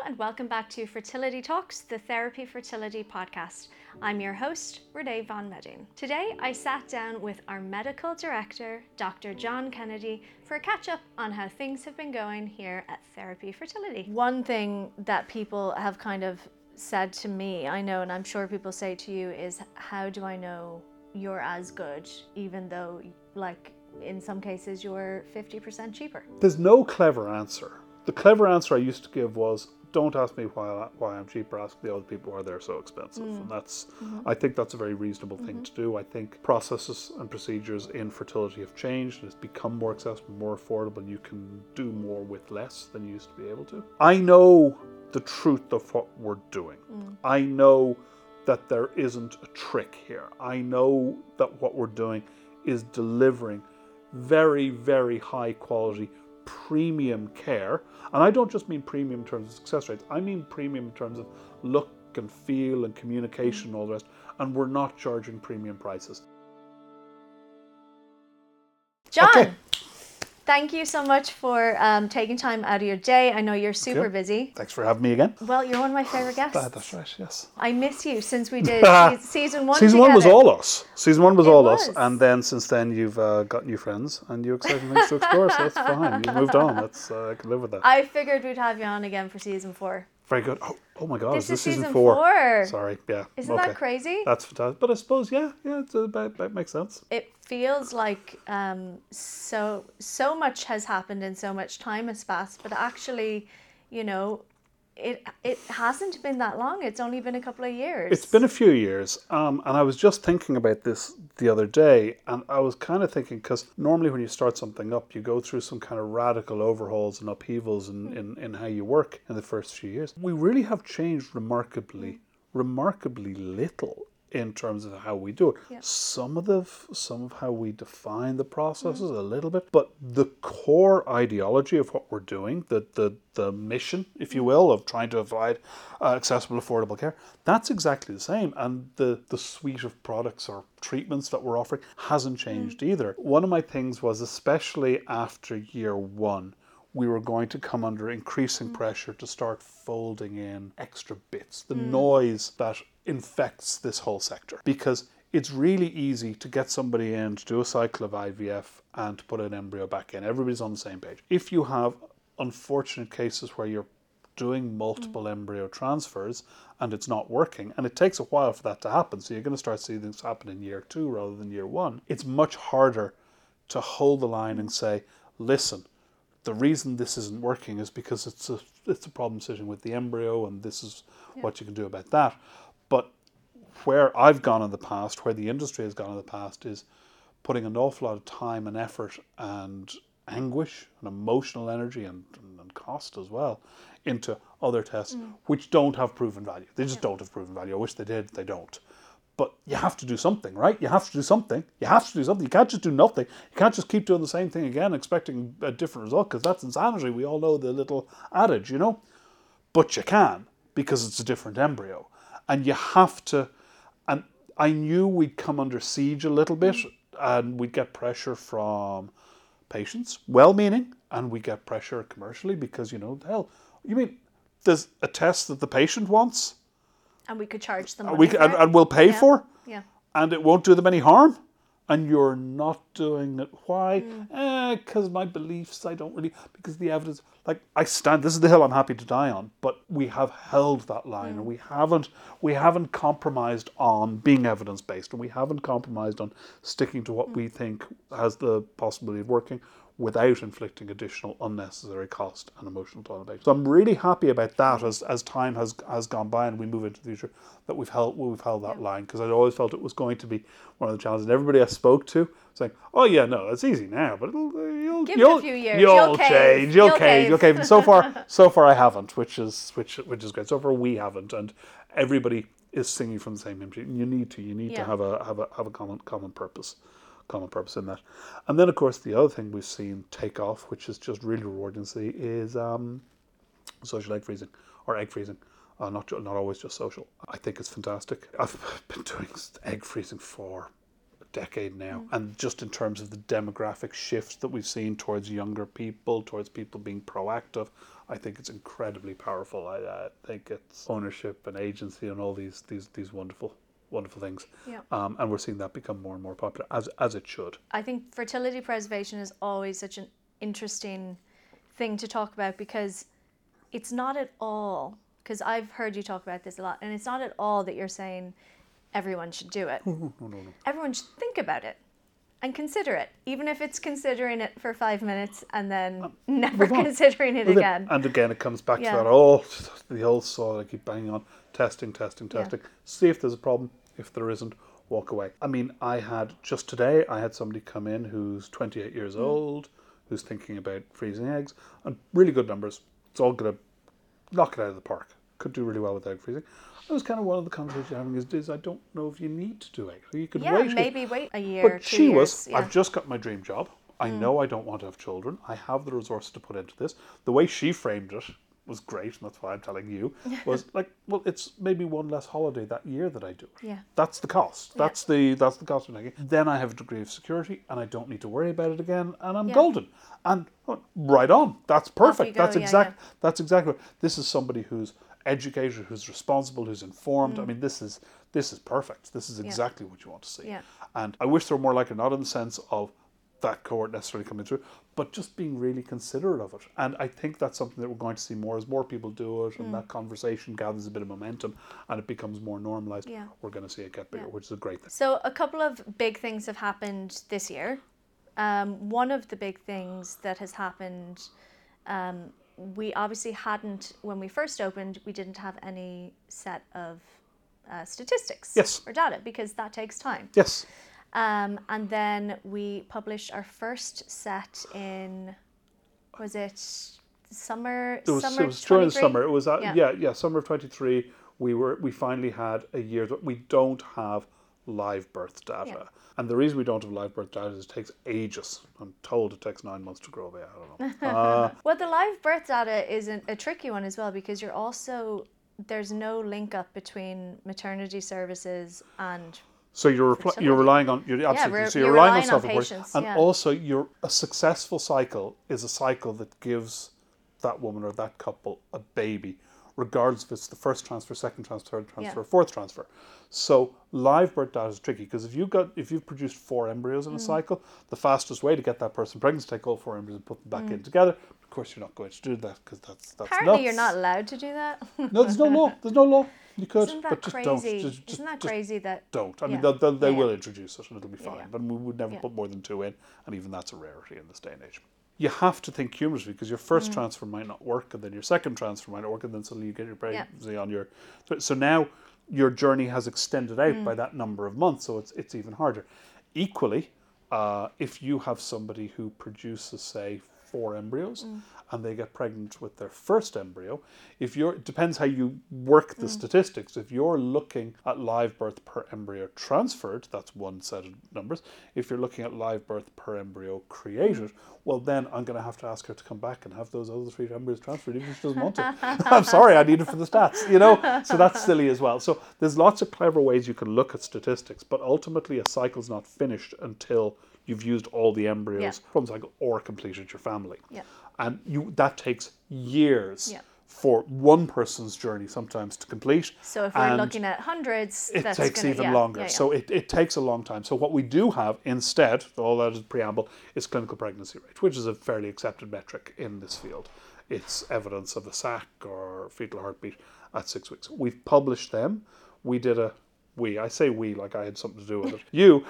and welcome back to Fertility Talks, the Therapy Fertility podcast. I'm your host, Renee Van Medding. Today, I sat down with our medical director, Dr. John Kennedy, for a catch-up on how things have been going here at Therapy Fertility. One thing that people have kind of said to me, I know, and I'm sure people say to you, is how do I know you're as good, even though, like, in some cases, you're 50% cheaper? There's no clever answer. The clever answer I used to give was, don't ask me why I'm cheaper, ask the other people why they're so expensive. And that's, I think that's a very reasonable thing to do. I think processes and procedures in fertility have changed. It's become more accessible, more affordable. You can do more with less than you used to be able to. I know the truth of what we're doing. I know that there isn't a trick here. I know that what we're doing is delivering very, very high quality premium care. And I don't just mean premium in terms of success rates. I mean premium in terms of look and feel and communication and all the rest. And we're not charging premium prices. John, Okay. Thank you so much for taking time out of your day. I know you're super busy. Thanks for having me again. Well, you're one of my favorite guests. That's right, yes. I miss you since we did season one Season together. one was all us. Season one was all us. was. And then since then you've got new friends and you exciting things to explore. So that's fine. You've moved on. That's I can live with that. I figured we'd have you on again for season 4. Very good. Oh my God, This is is season season 4? 4. Sorry, yeah. Isn't that crazy? That's fantastic. But I suppose, yeah, it makes sense. It feels like so much has happened and so much time has passed, but actually, you know, it hasn't been that long. It's only been a couple of years. It's been a few years, and I was just thinking about this the other day, and I was kind of thinking, because normally when you start something up, you go through some kind of radical overhauls and upheavals in how you work in the first few years. We really have changed remarkably little in terms of how we do it. Yeah. Some of how we define the processes a little bit, but the core ideology of what we're doing, the mission, if you will, of trying to provide accessible, affordable care, that's exactly the same. And the suite of products or treatments that we're offering hasn't changed either. One of my things was, especially after year 1, we were going to come under increasing pressure to start folding in extra bits, the noise that infects this whole sector. Because it's really easy to get somebody in to do a cycle of IVF and to put an embryo back in. Everybody's on the same page. If you have unfortunate cases where you're doing multiple embryo transfers and it's not working, and it takes a while for that to happen, so you're going to start seeing things happen in year 2 rather than year 1, it's much harder to hold the line and say, listen, the reason this isn't working is because it's a problem sitting with the embryo, and this is what you can do about that. But where I've gone in the past, where the industry has gone in the past, is putting an awful lot of time and effort and anguish and emotional energy and cost as well into other tests which don't have proven value. They just don't have proven value. I wish they did, they don't. But you have to do something, right? You have to do something. You can't just do nothing. You can't just keep doing the same thing again, expecting a different result, because that's insanity. We all know the little adage, you know? But you can, because it's a different embryo. And you have to, and I knew we'd come under siege a little bit, and we'd get pressure from patients, well-meaning, and we get pressure commercially, because, you know, hell, you mean there's a test that the patient wants? And we could charge them money for it. And we'll pay for, Yeah. and it won't do them any harm, and you're not doing it. Why? Because my beliefs, I don't really, because the evidence, like, this is the hill I'm happy to die on, but we have held that line, and we haven't compromised on being evidence-based, and we haven't compromised on sticking to what we think has the possibility of working, without inflicting additional unnecessary cost and emotional toll on patients. So I'm really happy about that as time has gone by and we move into the future, that we've held that line, because I'd always felt it was going to be one of the challenges. And everybody I spoke to saying, "Oh yeah, no, it's easy now, but you'll Give it a few years. You'll change. You'll cave." And so far I haven't, which is great. So far we haven't, and everybody is singing from the same hymn sheet. And you need to have a common purpose in that. And then, of course, the other thing we've seen take off, which is just really rewarding to see, is social egg freezing, or egg freezing. Not always just social. I think it's fantastic. I've been doing egg freezing for decade now. And just in terms of the demographic shifts that we've seen towards younger people, towards people being proactive, I think it's incredibly powerful. I think it's ownership and agency and all these wonderful things. Yeah. And we're seeing that become more and more popular, as it should. I think fertility preservation is always such an interesting thing to talk about, because it's not at all, because I've heard you talk about this a lot, and it's not at all that you're saying everyone should do it. No. Everyone should think about it and consider it, even if it's considering it for 5 minutes and then never considering it again. And again, it comes back to that the old saw I keep banging on: testing. See if there's a problem. If there isn't, walk away. I mean, just today, I had somebody come in who's 28 years old, who's thinking about freezing eggs, and really good numbers. It's all going to knock it out of the park. Could do really well with egg freezing. It was kind of one of the conversations you're having is I don't know if you need to do egg. You could wait. Maybe wait a year, but 2 she years. was, I've just got my dream job. I know I don't want to have children. I have the resources to put into this. The way she framed it was great, and that's why I'm telling you, was like, well, it's maybe one less holiday that year that I do it. Yeah. That's the cost. That's the cost of taking. Then I have a degree of security, and I don't need to worry about it again, and I'm golden. And right on. That's perfect. That's exactly. This is somebody who's educated, who's responsible, who's informed. I mean, this is perfect. This is exactly what you want to see. Yeah. And I wish there were more like it, not in the sense of that cohort necessarily coming through, but just being really considerate of it. And I think that's something that we're going to see more as more people do it, and that conversation gathers a bit of momentum and it becomes more normalized. Yeah. We're going to see it get bigger, which is a great thing. So a couple of big things have happened this year. One of the big things that has happened, we obviously hadn't, when we first opened, we didn't have any set of statistics or data, because that takes time. Yes. And then we published our first set in, was it summer? It was during the summer. It was summer of 23. We finally had a year that we don't have live birth data. And the reason we don't have live birth data is it takes ages. I'm told it takes 9 months to grow a baby. I don't know. Well, the live birth data is a tricky one as well, because there's no link up between maternity services and so you're relying on self-reporting, and also a successful cycle is a cycle that gives that woman or that couple a baby, regardless if it's the first transfer, second transfer, third transfer, fourth transfer. So live birth data is tricky, because if you've produced 4 embryos in a cycle, the fastest way to get that person pregnant is to take all 4 embryos and put them back in together. Of course, you're not going to do that, because that's apparently nuts. You're not allowed to do that. No, there's no law. There's no law. You could, Isn't that but just crazy? don't. Isn't that crazy that? Don't. I mean, they will introduce it, and it'll be fine. But we would never put more than 2 in, and even that's a rarity in this day and age. You have to think cumulatively, because your first transfer might not work, and then your second transfer might not work, and then suddenly you get your pregnancy on your. So now your journey has extended out by that number of months, so it's even harder. Equally, if you have somebody who produces, say, 4 embryos, and they get pregnant with their first embryo, it depends how you work the statistics. If you're looking at live birth per embryo transferred, that's one set of numbers. If you're looking at live birth per embryo created, well, then I'm going to have to ask her to come back and have those other 3 embryos transferred, even if she doesn't want to. I'm sorry, I need it for the stats, So that's silly as well. So there's lots of clever ways you can look at statistics, but ultimately a cycle's not finished until you've used all the embryos from the cycle or completed your family. Yeah. And that takes years for one person's journey sometimes to complete. So if we're looking at hundreds, it takes even longer. So it takes a long time. So what we do have instead, all that is preamble, is clinical pregnancy rate, which is a fairly accepted metric in this field. It's evidence of a SAC or fetal heartbeat at 6 weeks. We've published them. I say we like I had something to do with it. You,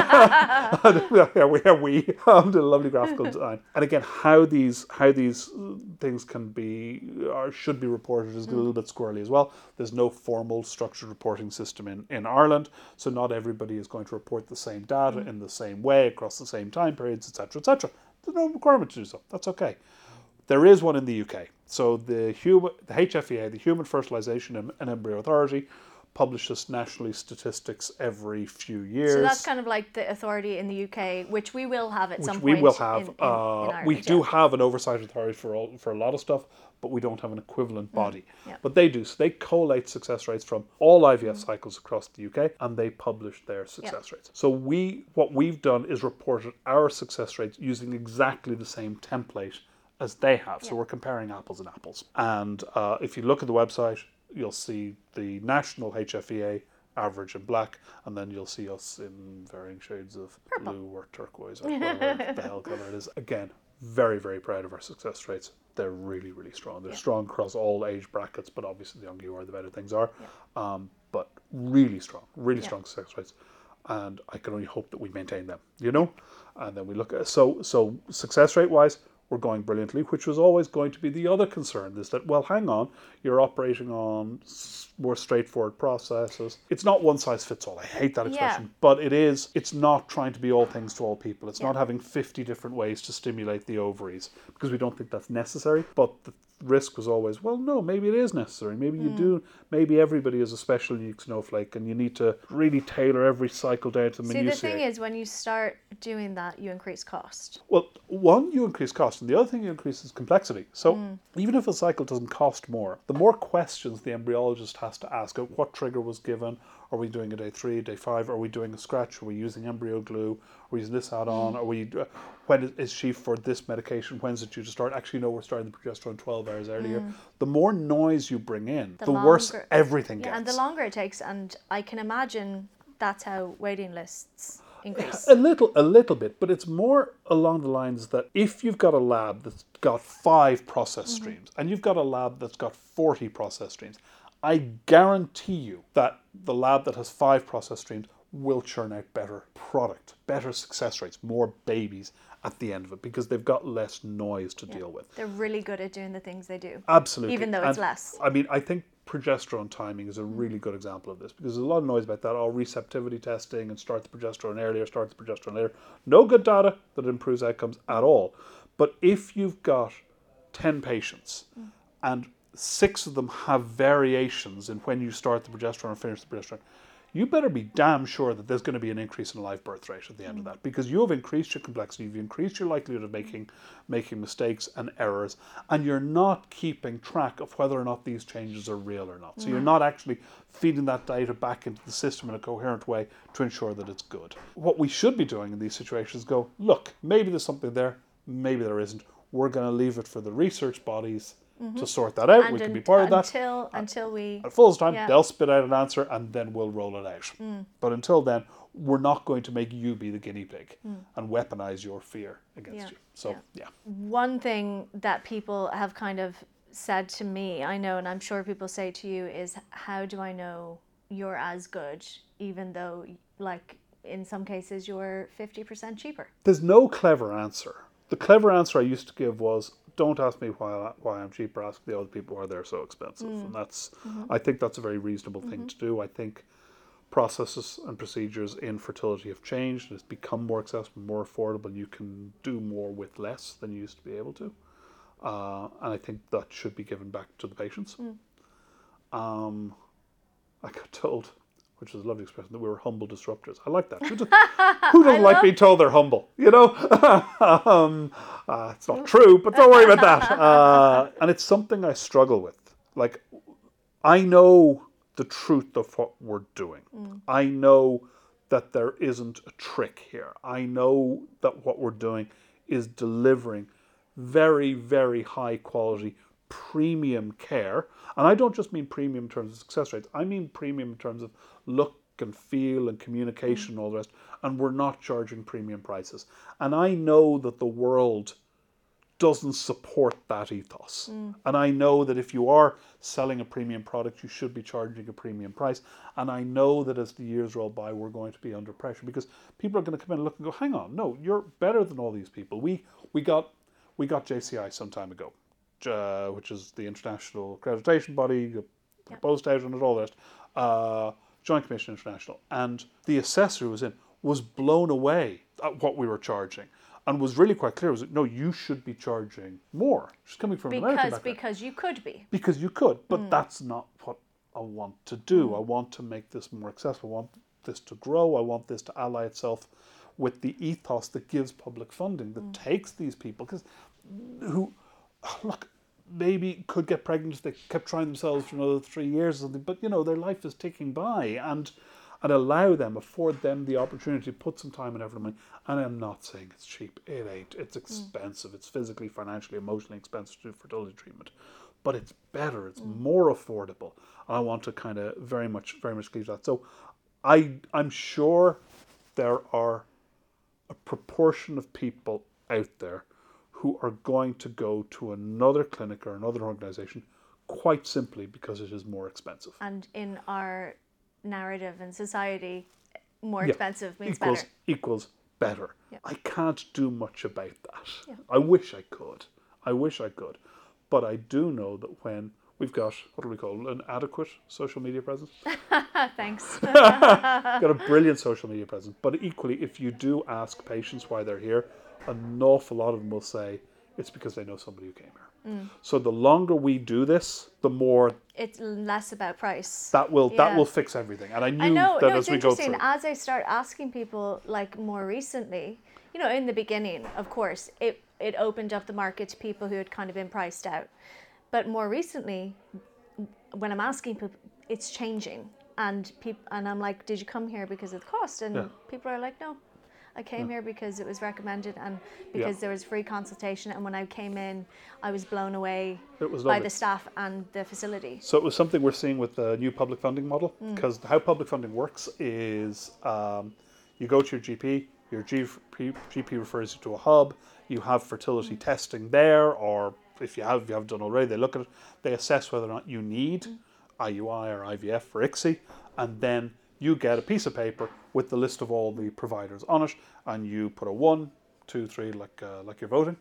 we did a lovely graphical design. And again, how these things can be or should be reported is a little bit squirrely as well. There's no formal structured reporting system in Ireland, so not everybody is going to report the same data in the same way across the same time periods, etc., etc. There's no requirement to do so. That's okay. There is one in the UK. So the HFEA, the Human Fertilisation and Embryo Authority, publishes nationally statistics every few years. So that's kind of like the authority in the UK, which we will have at some point. We will have. In Ireland, we do have an oversight authority for a lot of stuff, but we don't have an equivalent body. Yeah. But they do. So they collate success rates from all IVF cycles across the UK, and they publish their success rates. So what we've done is reported our success rates using exactly the same template as they have. So we're comparing apples and apples. And if you look at the website, you'll see the national HFEA average in black, and then you'll see us in varying shades of blue or turquoise or whatever the hell color it is. Again, very, very proud of our success rates. They're really, really strong. They're strong across all age brackets, but obviously the younger you are, the better things are. But really strong success rates. And I can only hope that we maintain them, you know? And then we look at, so success rate wise, we're going brilliantly, which was always going to be the other concern, is that, well, hang on, you're operating on more straightforward processes. It's not one size fits all. I hate that expression, but it's not trying to be all things to all people. It's not having 50 different ways to stimulate the ovaries, because we don't think that's necessary. But the risk was always, well, no, maybe it is necessary. Maybe you do. Maybe everybody is a special unique snowflake, and you need to really tailor every cycle down to the minutiae. See, the thing is, when you start doing that, you increase cost. Well, one, you increase cost, and the other thing you increase is complexity. So even if a cycle doesn't cost more, the more questions the embryologist has to ask, what trigger was given? Are we doing a day 3, day 5? Are we doing a scratch? Are we using embryo glue? Are we using this add-on? Are we? When is she for this medication? When's it due to start? Actually, no, we're starting the progesterone 12 hours earlier. The more noise you bring in, the worse everything gets. And the longer it takes, and I can imagine that's how waiting lists increase. A little bit, but it's more along the lines that if you've got a lab that's got 5 process streams, and you've got a lab that's got 40 process streams, I guarantee you that the lab that has 5 process streams will churn out better product, better success rates, more babies at the end of it, because they've got less noise to deal with. They're really good at doing the things they do. Absolutely. Even though it's less. I mean, I think progesterone timing is a really good example of this, because there's a lot of noise about that, receptivity testing and start the progesterone earlier, start the progesterone later. No good data that improves outcomes at all. But if you've got 10 patients and 6 of them have variations in when you start the progesterone or finish the progesterone, you better be damn sure that there's going to be an increase in live birth rate at the end of that, because you have increased your complexity, you've increased your likelihood of making mistakes and errors, and you're not keeping track of whether or not these changes are real or not. So you're not actually feeding that data back into the system in a coherent way to ensure that it's good. What we should be doing in these situations is go, look, maybe there's something there, maybe there isn't. We're going to leave it for the research bodies to sort that out. And we can be part of that. Until we... At full time, they'll spit out an answer and then we'll roll it out. But until then, we're not going to make you be the guinea pig and weaponize your fear against you. So, One thing that people have kind of said to me, I know, and I'm sure people say to you, is how do I know you're as good, even though, like, in some cases, you're 50% cheaper? There's no clever answer. The clever answer I used to give was, don't ask me why I'm cheaper, ask the other people why they're so expensive. And that's, I think that's a very reasonable thing to do. I think processes and procedures in fertility have changed. It's become more accessible, more affordable. You can do more with less than you used to be able to. And I think that should be given back to the patients. I got told, which is a lovely expression, that we were humble disruptors. I like that. Who doesn't like being told they're humble? You know? It's not true, but don't worry about that. And it's something I struggle with. Like, I know the truth of what we're doing. I know that there isn't a trick here. I know that what we're doing is delivering very, very high quality premium care. And I don't just mean premium in terms of success rates. I mean premium in terms of look and feel and communication and all the rest. And we're not charging premium prices. And I know that the world doesn't support that ethos. And I know that if you are selling a premium product, you should be charging a premium price. And I know that as the years roll by, we're going to be under pressure, because people are going to come in and look and go, hang on, no, you're better than all these people. We got JCI some time ago, which is the international accreditation body, proposed out on it, all the rest, Joint Commission International. And the assessor who was in was blown away at what we were charging. And was really quite clear, was no, you should be charging more. She's coming from an American background. Because you could be. Because you could, but that's not what I want to do. I want to make this more accessible. I want this to grow. I want this to ally itself with the ethos that gives public funding, that takes these people. Because, look, maybe could get pregnant if they kept trying themselves for another 3 years or something. But, their life is ticking by, and afford them the opportunity to put some time and effort in. And I'm not saying it's cheap. It ain't. It's expensive. It's physically, financially, emotionally expensive to do fertility treatment. But it's better. It's more affordable. And I want to kind of very much leave that. So I'm sure there are a proportion of people out there who are going to go to another clinic or another organisation quite simply because it is more expensive. And in our narrative and society, more expensive means equals better. Yeah. I can't do much about that. Yeah. I wish I could. But I do know that when we've got, what do we call it, an adequate social media presence? Thanks. Got a brilliant social media presence. But equally, if you do ask patients why they're here, an awful lot of them will say it's because they know somebody who came here. So the longer we do this, the more it's less about price. That will fix everything. And I knew that as we go through. As I start asking people, like more recently, in the beginning, of course, it opened up the market to people who had kind of been priced out. But more recently, when I'm asking people, it's changing. And I'm like, did you come here because of the cost? And people are like, no. I came here because it was recommended and because there was free consultation. And when I came in, I was blown away by the staff and the facility. So it was something we're seeing with the new public funding model. Because how public funding works is you go to your GP, your GP refers you to a hub, you have fertility testing there, or if you have done already, they look at it, they assess whether or not you need IUI or IVF for ICSI, and then you get a piece of paper with the list of all the providers on it, and you put a 1, 2, 3, like you're voting,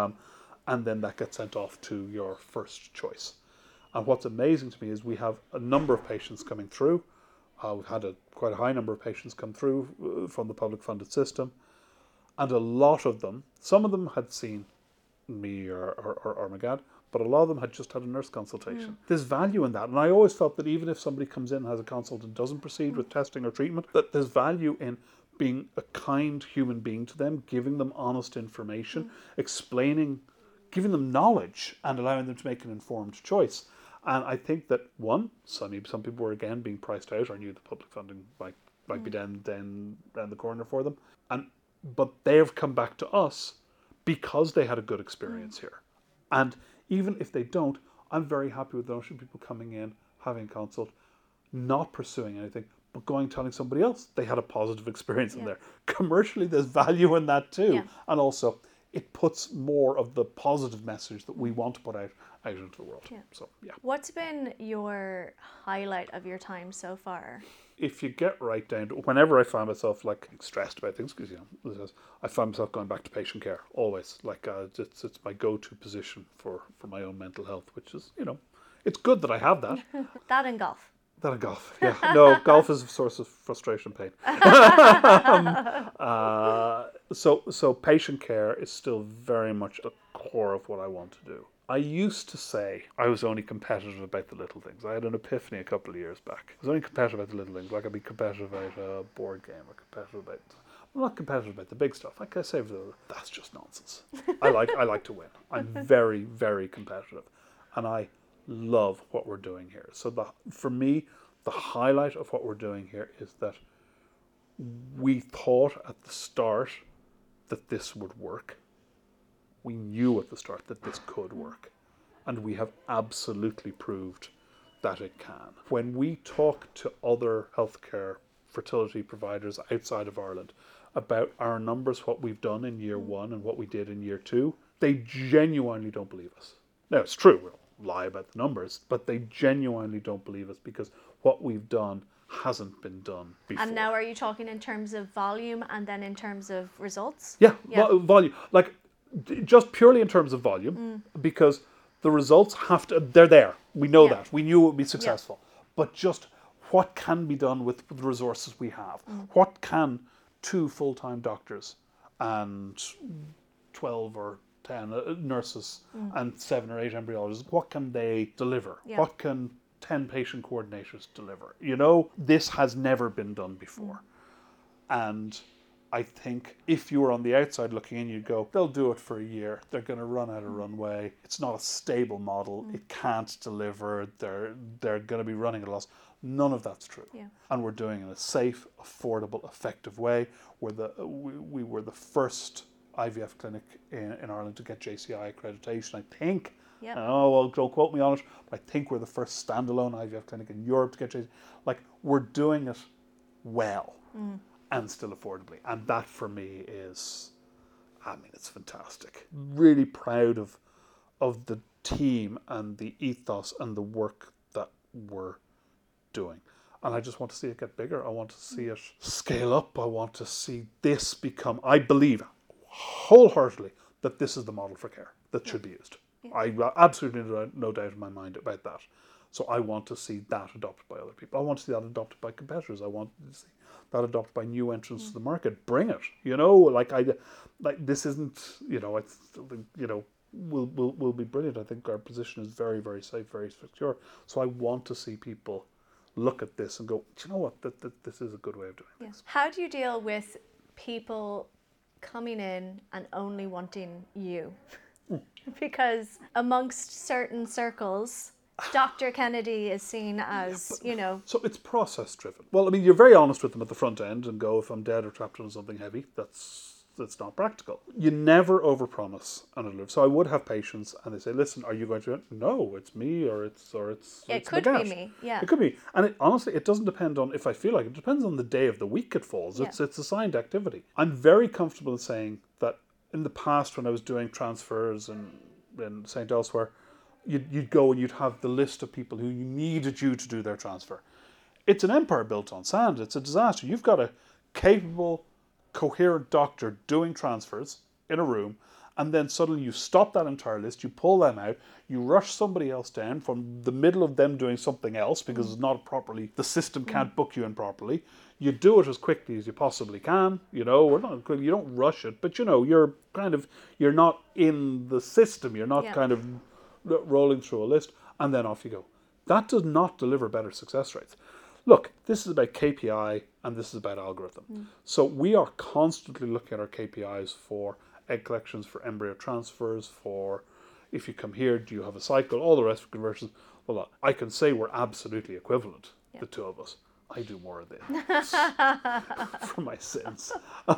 and then that gets sent off to your first choice. And what's amazing to me is we have a number of patients coming through. We've had quite a high number of patients come through from the public funded system, and a lot of them, some of them had seen me or my dad, but a lot of them had just had a nurse consultation. There's value in that. And I always felt that even if somebody comes in and has a consult and doesn't proceed with testing or treatment, that there's value in being a kind human being to them, giving them honest information, explaining, giving them knowledge and allowing them to make an informed choice. And I think that, some people were again being priced out or knew the public funding might be down the corner for them. But they've come back to us because they had a good experience here. And even if they don't, I'm very happy with the notion of people coming in, having a consult, not pursuing anything, but telling somebody else they had a positive experience in there. Commercially, there's value in that too. Yeah. And also, it puts more of the positive message that we want to put out into the world. Yeah. So, yeah. What's been your highlight of your time so far? If you get right down to, whenever I find myself stressed about things, because I find myself going back to patient care always. It's my go-to position for my own mental health, which is it's good that I have that. That and golf. Yeah. No, golf is a source of frustration and pain. So patient care is still very much at the core of what I want to do. I used to say I was only competitive about the little things. I had an epiphany a couple of years back. I was only competitive about the little things. I'd be competitive about a board game or I'm not competitive about the big stuff. Like I say, that's just nonsense. I like to win. I'm very, very competitive. And I love what we're doing here. So for me, the highlight of what we're doing here is that we thought at the start that this would work. We knew at the start that this could work, and we have absolutely proved that it can. When we talk to other healthcare fertility providers outside of Ireland about our numbers, what we've done in year 1 and what we did in year 2, they genuinely don't believe us. Now, it's true, we'll lie about the numbers, but they genuinely don't believe us because what we've done hasn't been done before. And now are you talking in terms of volume and then in terms of results? Yeah. Volume. Just purely in terms of volume, because the results they're there. We know that. We knew it would be successful. But just what can be done with the resources we have? What can 2 full-time doctors and 12 or 10 nurses and 7 or 8 embryologists, what can they deliver? Yeah. What can 10 patient coordinators deliver? This has never been done before. And I think if you were on the outside looking in, you'd go, they'll do it for a year. They're going to run out of runway. It's not a stable model. It can't deliver. They're going to be running at a loss. None of that's true. Yeah. And we're doing it in a safe, affordable, effective way. We were the first IVF clinic in Ireland to get JCI accreditation, I think. Yep. Well, don't quote me on it, but I think we're the first standalone IVF clinic in Europe to get JCI. Like, we're doing it well and still affordably. And that for me is, it's fantastic. Really proud of the team and the ethos and the work that we're doing. And I just want to see it get bigger. I want to see it scale up. I want to see this become, I believe wholeheartedly that this is the model for care that should be used. Yeah. I absolutely no doubt in my mind about that. So I want to see that adopted by other people. I want to see that adopted by competitors. I want to see that adopted by new entrants to the market. Bring it, this isn't, it's, will be brilliant. I think our position is very, very safe, very secure. So I want to see people look at this and go, do you know what, this is a good way of doing things. How do you deal with people coming in and only wanting you? Because amongst certain circles, Dr. Kennedy is seen as, So it's process driven. Well, you're very honest with them at the front end and go, if I'm dead or trapped on something heavy, that's not practical. You never overpromise and deliver. So I would have patients and they say, listen, are you going to do it? No, it's me or it's it could be me. Yeah. It could be. And honestly, it doesn't depend on if I feel like it. It depends on the day of the week it falls. Yeah. It's assigned activity. I'm very comfortable in saying that in the past when I was doing transfers and St. Elsewhere, you'd go and you'd have the list of people who needed you to do their transfer. It's an empire built on sand. It's a disaster. You've got a capable, coherent doctor doing transfers in a room, and then suddenly you stop that entire list, you pull them out, you rush somebody else down from the middle of them doing something else because it's not properly, the system can't book you in properly. You do it as quickly as you possibly can. You don't rush it, but you're not in the system. You're not kind of rolling through a list, and then off you go. That does not deliver better success rates. Look, this is about KPI and this is about algorithm. So we are constantly looking at our KPIs for egg collections, for embryo transfers, for if you come here, do you have a cycle, all the rest of conversions. Well, I can say we're absolutely equivalent, the two of us. I do more of this for my sins. So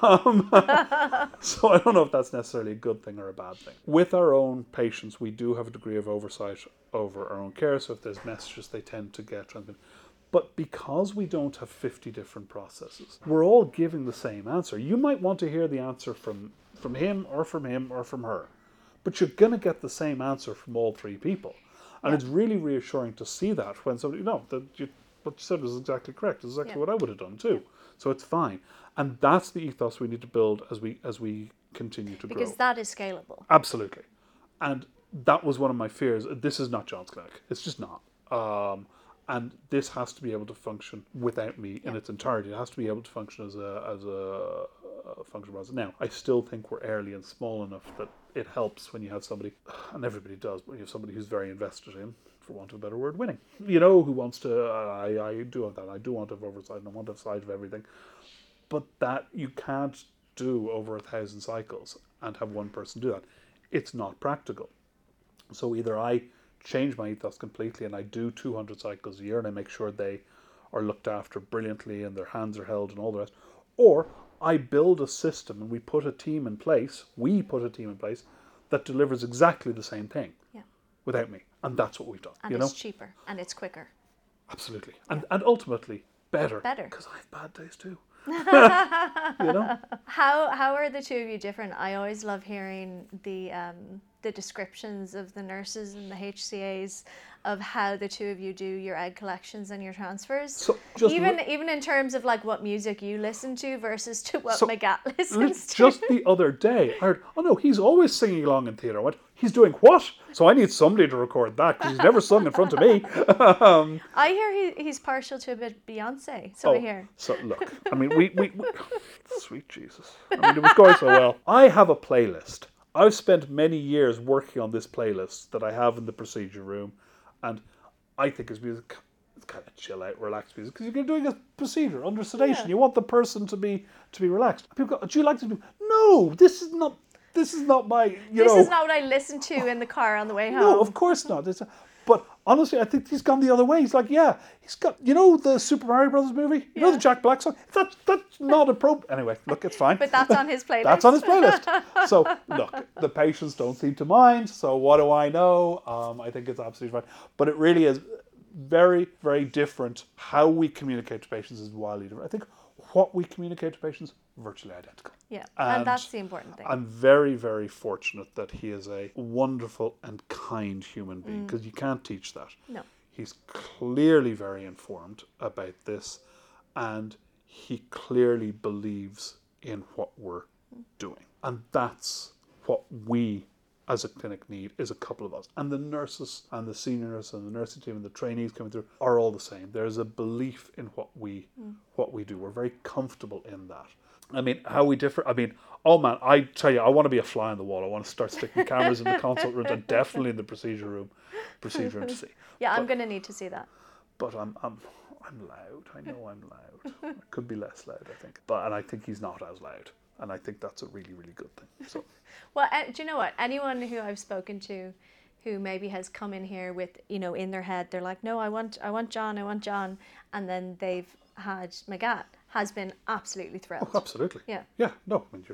I don't know if that's necessarily a good thing or a bad thing. With our own patients, we do have a degree of oversight over our own care. So if there's messages, they tend to get transmitted. But because we don't have 50 different processes, we're all giving the same answer. You might want to hear the answer from him or from him or from her, but you're going to get the same answer from all three people. And it's really reassuring to see that when somebody, what you said was exactly correct. It's exactly what I would have done too. So it's fine. And that's the ethos we need to build as we continue to grow. Because that is scalable. Absolutely. And that was one of my fears. This is not John's clinic. It's just not. And this has to be able to function without me in its entirety. It has to be able to function as a functional process. Now, I still think we're early and small enough that it helps when you have somebody, and everybody does, but you have somebody who's very invested in, for want of a better word, winning. Who wants to, I do have that. I do want to have oversight and I want to have sight of everything. But that you can't do over 1,000 cycles and have one person do that. It's not practical. So either I change my ethos completely and I do 200 cycles a year and I make sure they are looked after brilliantly and their hands are held and all the rest, or I build a system and we put a team in place that delivers exactly the same thing without me. And that's what we've done. And it's cheaper and it's quicker. Absolutely. And ultimately better. Because I have bad days too. How are the two of you different? I always love hearing the descriptions of the nurses and the HCAs of how the two of you do your egg collections and your transfers. So even in terms of like what music you listen to versus to what Magat listens to. Just the other day, I heard, oh no, he's always singing along in theatre. I went, he's doing what? So I need somebody to record that because he's never sung in front of me. I hear he's partial to a bit Beyonce. So I hear. So look, we sweet Jesus. It was going so well. I have a playlist. I've spent many years working on this playlist that I have in the procedure room, and I think his music is kind of chill out, relax music, because you're doing a procedure under sedation. Yeah. You want the person to be relaxed. People go, do you like to do? No, this is not my, This is not what I listen to in the car on the way home. No, of course not. But honestly, I think he's gone the other way. He's like, yeah, he's got, you know, the Super Mario Brothers movie? You know the Jack Black song? That's not appropriate. Anyway, look, it's fine. But that's on his playlist. That's on his playlist. So, look, the patients don't seem to mind. So what do I know? I think it's absolutely fine. But it really is very, very different. How we communicate to patients is wildly different. I think what we communicate to patients, virtually identical. Yeah, and that's the important thing. I'm very, very fortunate that he is a wonderful and kind human being, because you can't teach that. No. He's clearly very informed about this, and he clearly believes in what we're doing. And that's what we as a clinic need, is a couple of us. And the nurses and the senior nurse and the nursing team and the trainees coming through are all the same. There's a belief in what we do. We're very comfortable in that. I mean, how we differ. I mean, oh man, I tell you, I want to be a fly on the wall. I want to start sticking cameras in the consult rooms and definitely in the procedure room to see. Yeah, I'm going to need to see that. But I'm loud. I know I'm loud. I could be less loud, I think. And I think he's not as loud. And I think that's a really, really good thing. So. Well, do you know what? Anyone who I've spoken to who maybe has come in here with, you know, in their head, they're like, no, I want John. And then they've had Magat, has been absolutely thrilled. Oh, absolutely. Yeah. Yeah, no, I mean,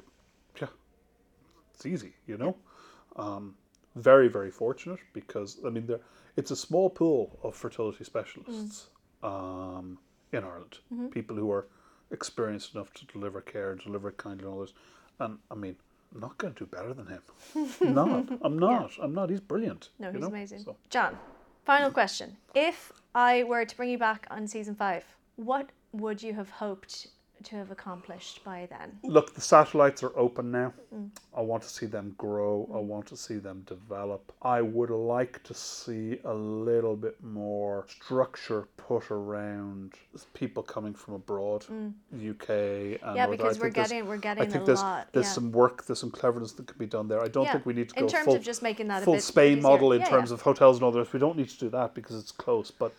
it's easy, you know. Very, very fortunate, because, I mean, it's a small pool of fertility specialists in Ireland. People who are experienced enough to deliver care, deliver kindly and all this. And, I mean, I'm not going to do better than him. I'm not. He's brilliant. No, he's amazing. So. John, final question. If I were to bring you back on season 5, what would you have hoped to have accomplished by then? Look, the satellites are open now. I want to see them grow. I want to see them develop. I would like to see a little bit more structure put around people coming from abroad, UK. And yeah, because we're getting a lot. There's some work, there's some cleverness that could be done there. I don't think we need to go in terms of just making that full a bit Spain easier. model in terms of hotels and all the rest. We don't need to do that because it's close. But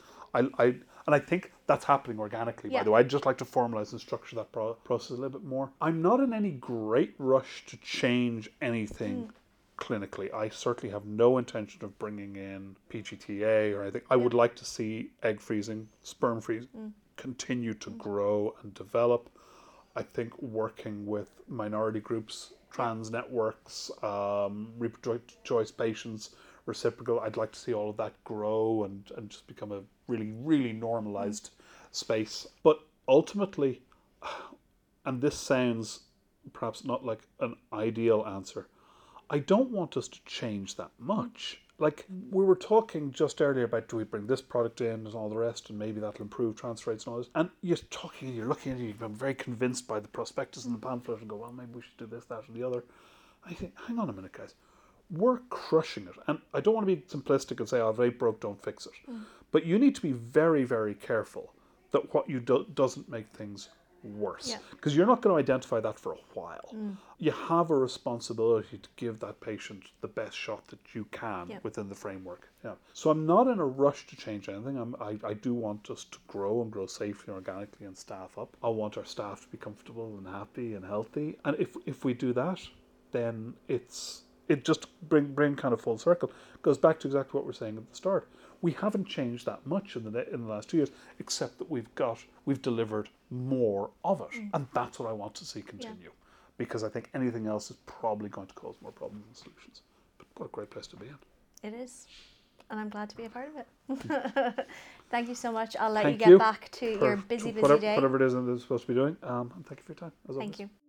I think that's happening organically, by the way. I'd just like to formalise and structure that process a little bit more. I'm not in any great rush to change anything clinically. I certainly have no intention of bringing in PGTA or anything. I would like to see egg freezing, sperm freezing continue to grow and develop. I think working with minority groups, trans networks, reproductive choice patients, reciprocal, I'd like to see all of that grow and just become a really, really normalized space. But ultimately, and this sounds perhaps not like an ideal answer, I don't want us to change that much. Like we were talking just earlier about, do we bring this product in and all the rest, and maybe that'll improve transfer rates and all this. And you're looking at it, you're very convinced by the prospectus and the pamphlet and go, well, maybe we should do this, that, and the other. I think, hang on a minute, guys. We're crushing it. And I don't want to be simplistic and say, oh, if it ain't broke, don't fix it. But you need to be very, very careful that what you do doesn't make things worse. Because you're not going to identify that for a while. You have a responsibility to give that patient the best shot that you can within the framework. So I'm not in a rush to change anything. I do want us to grow and grow safely and organically and staff up. I want our staff to be comfortable and happy and healthy. And if we do that, then it just bring kind of full circle. Goes back to exactly what we're saying at the start. We haven't changed that much in the last 2 years, except that we've delivered more of it, and that's what I want to see continue. Because I think anything else is probably going to cause more problems than solutions. But what a great place to be in. It is, and I'm glad to be a part of it. Thank you so much. I'll let you get back to your busy day. Whatever it is that it's supposed to be doing. And thank you for your time. As always. Thank you.